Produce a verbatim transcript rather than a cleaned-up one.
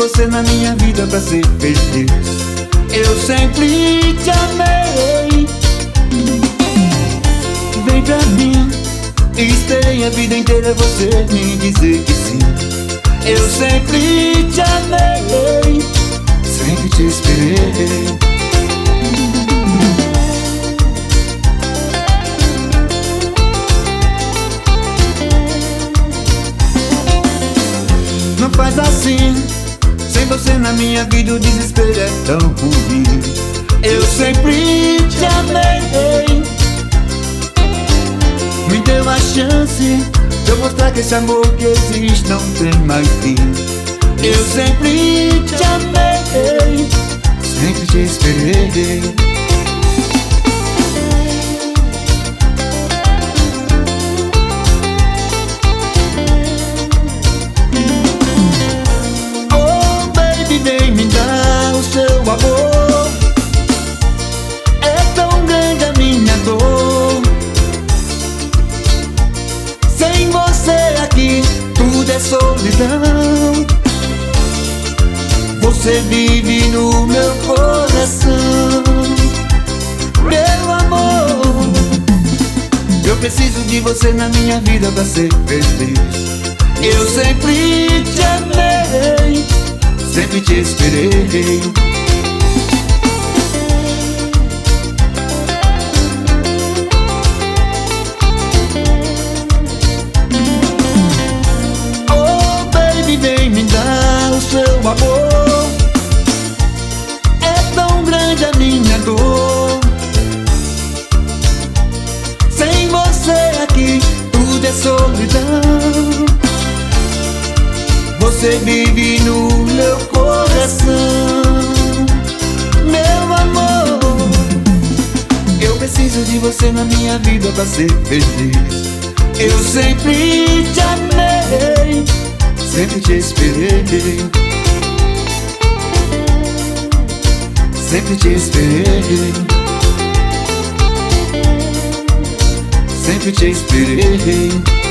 você na minha vida pra ser feliz. Eu sempre te amei. Vem pra mim, esperei a vida inteira você me dizer que sim. Eu sempre te amei, sempre te esperei. Não faz assim, sem você na minha vida o desespero é tão ruim. Eu sempre te amei. Me deu a chance de eu mostrar que esse amor que existe não tem mais fim. Eu sempre te amei, sempre te esperei. Amor, é tão grande a minha dor. Sem você aqui, tudo é solidão. Você vive no meu coração. Meu amor, eu preciso de você na minha vida pra ser feliz. Eu sempre te amei, sempre te esperei. Vem me dar o seu amor, é tão grande a minha dor. Sem você aqui, tudo é solidão. Você vive no meu coração. Meu amor, eu preciso de você na minha vida pra ser feliz. Eu sempre te amei, sempre te esperei, sempre te esperei, sempre te esperei.